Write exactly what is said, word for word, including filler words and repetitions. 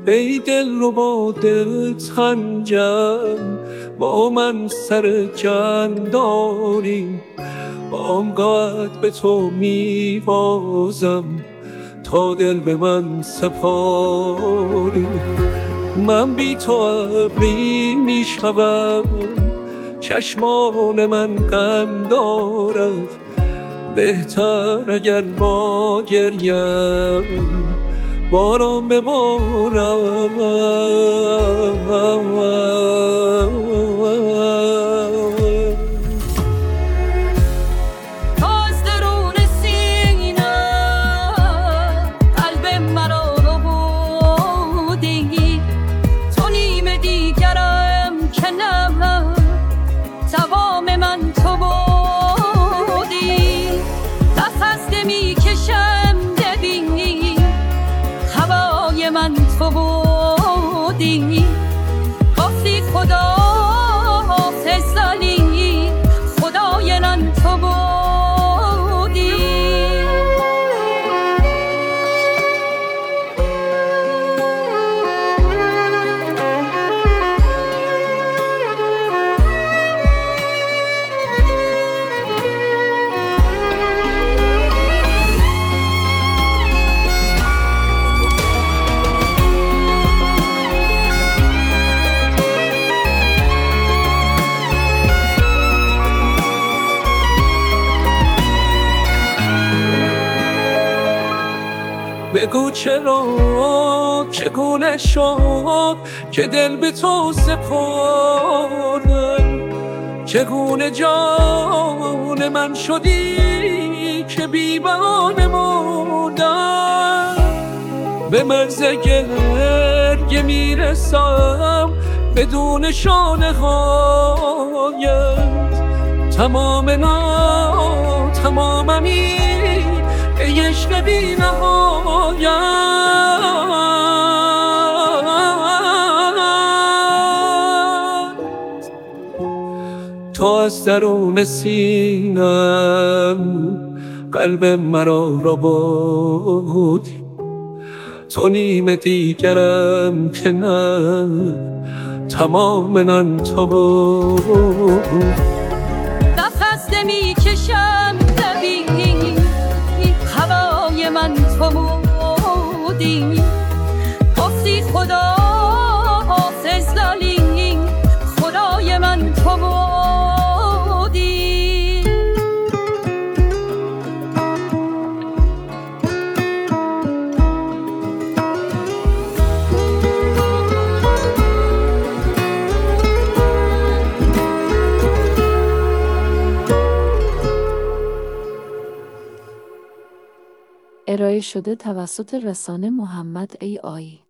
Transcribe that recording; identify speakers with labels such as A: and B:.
A: ای دل رو با دلت خنجم، با من سر جنگ داری. بامگاهت به تو میوازم تا دل به من سپاری. من بی تو ابری میشوم، چشمان من غم دارد. بهتر اگر با گریم باران ببارد.
B: من تو بودی، گفتی خدا حافظ علی، خدای من تو بودی.
A: بگو چرا چگونه شد که دل به تو سپردم، چگونه جان من شدی که بی بهانه مردم. به مرز گریه میرسم بدون شانه هایت، تمام نا تماممی ای عشق بی نهایت. تو از درون سینم قلب مرا را بردی، تو نیم دیگرم که نه، تمام من تو بود.
B: نفس نمی کشم نبینی، هوای من تو بودی، گفتی خدا حافظ علی، خدای من تو بودی.
C: ارائه شده توسط رسانه محمد ای آی